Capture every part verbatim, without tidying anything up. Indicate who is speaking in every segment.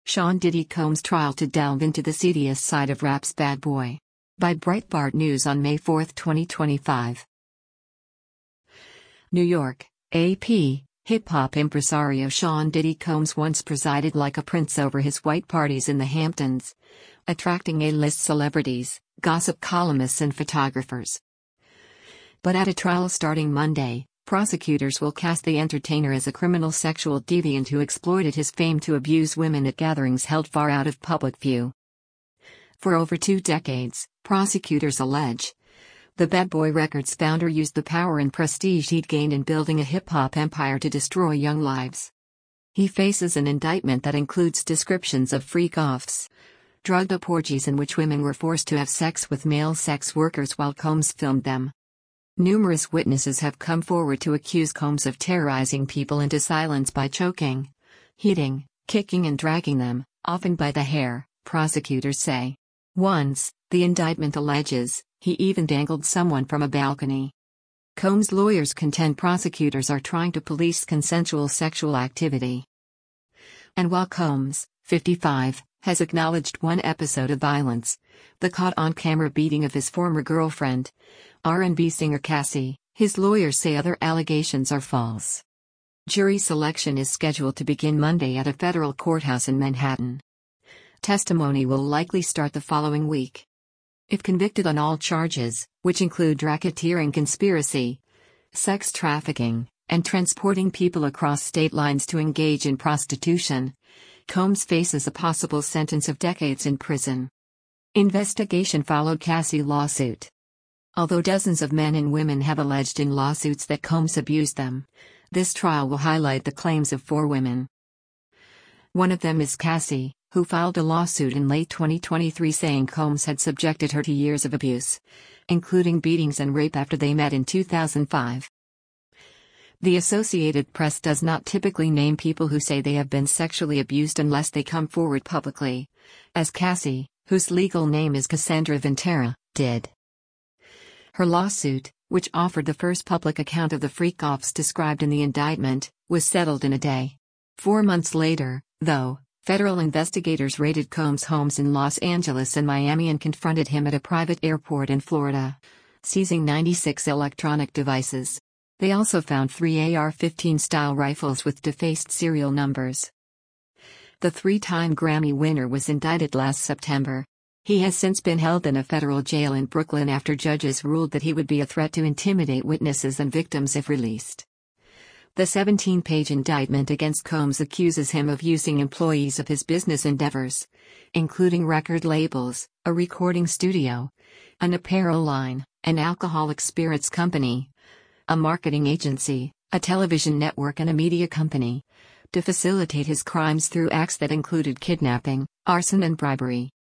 Speaker 1: Sean Diddy Combs' trial to delve into the seediest side of rap's bad boy. By Breitbart News on May fourth, twenty twenty-five. New York, A P. Hip-hop impresario Sean Diddy Combs once presided like a prince over his white parties in the Hamptons, attracting A-list celebrities, gossip columnists and photographers. But at a trial starting Monday, prosecutors will cast the entertainer as a criminal sexual deviant who exploited his fame to abuse women at gatherings held far out of public view. For over two decades, prosecutors allege, the Bad Boy Records founder used the power and prestige he'd gained in building a hip-hop empire to destroy young lives. He faces an indictment that includes descriptions of freak-offs, drugged-up orgies in which women were forced to have sex with male sex workers while Combs filmed them. Numerous witnesses have come forward to accuse Combs of terrorizing people into silence by choking, hitting, kicking and dragging them, often by the hair, prosecutors say. Once, the indictment alleges, he even dangled someone from a balcony. Combs' lawyers contend prosecutors are trying to police consensual sexual activity. And while Combs, fifty-five, has acknowledged one episode of violence, the caught-on-camera beating of his former girlfriend, R and B singer Cassie, his lawyers say other allegations are false. Jury selection is scheduled to begin Monday at a federal courthouse in Manhattan. Testimony will likely start the following week. If convicted on all charges, which include racketeering, conspiracy, sex trafficking, and transporting people across state lines to engage in prostitution, Combs faces a possible sentence of decades in prison. Investigation followed Cassie lawsuit. Although dozens of men and women have alleged in lawsuits that Combs abused them, this trial will highlight the claims of four women. One of them is Cassie, who filed a lawsuit in late twenty twenty-three saying Combs had subjected her to years of abuse, including beatings and rape after they met in two thousand five. The Associated Press does not typically name people who say they have been sexually abused unless they come forward publicly, as Cassie, whose legal name is Cassandra Ventura, did. Her lawsuit, which offered the first public account of the freak-offs described in the indictment, was settled in a day. Four months later, though, federal investigators raided Combs' homes in Los Angeles and Miami and confronted him at a private airport in Florida, seizing ninety-six electronic devices. They also found three A R fifteen style rifles with defaced serial numbers. The three-time Grammy winner was indicted last September. He has since been held in a federal jail in Brooklyn after judges ruled that he would be a threat to intimidate witnesses and victims if released. The seventeen-page indictment against Combs accuses him of using employees of his business endeavors, including record labels, a recording studio, an apparel line, an alcoholic spirits company, a marketing agency, a television network and a media company, to facilitate his crimes through acts that included kidnapping, arson and bribery.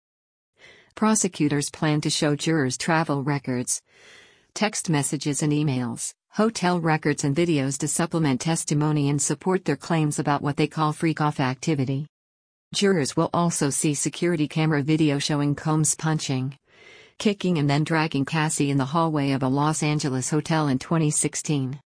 Speaker 1: Prosecutors plan to show jurors travel records, text messages and emails, hotel records and videos to supplement testimony and support their claims about what they call freak-off activity. Jurors will also see security camera video showing Combs punching, kicking and then dragging Cassie in the hallway of a Los Angeles hotel in twenty sixteen.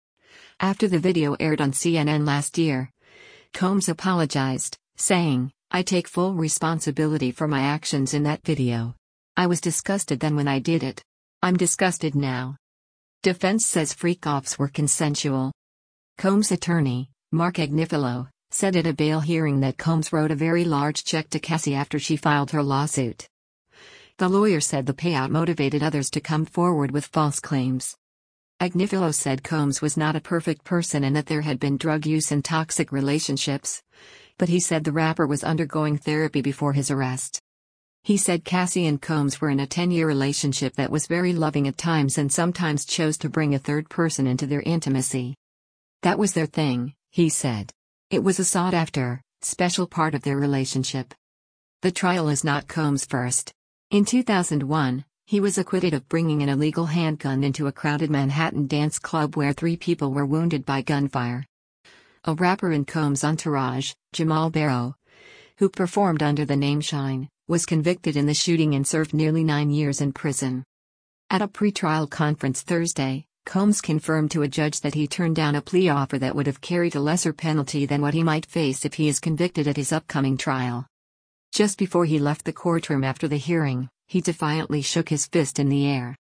Speaker 1: After the video aired on C N N last year, Combs apologized, saying, "I take full responsibility for my actions in that video. I was disgusted then when I did it. I'm disgusted now." Defense says freak-offs were consensual. Combs' attorney, Mark Agnifilo, said at a bail hearing that Combs wrote a very large check to Cassie after she filed her lawsuit. The lawyer said the payout motivated others to come forward with false claims. Agnifilo said Combs was not a perfect person and that there had been drug use and toxic relationships, but he said the rapper was undergoing therapy before his arrest. He said Cassie and Combs were in a ten-year relationship that was very loving at times and sometimes chose to bring a third person into their intimacy. That was their thing, he said. It was a sought-after, special part of their relationship. The trial is not Combs' first. In two thousand one, he was acquitted of bringing an illegal handgun into a crowded Manhattan dance club where three people were wounded by gunfire. A rapper in Combs' entourage, Jamal Barrow, who performed under the name Shine, was convicted in the shooting and served nearly nine years in prison. At a pretrial conference Thursday, Combs confirmed to a judge that he turned down a plea offer that would have carried a lesser penalty than what he might face if he is convicted at his upcoming trial. Just before he left the courtroom after the hearing, he defiantly shook his fist in the air.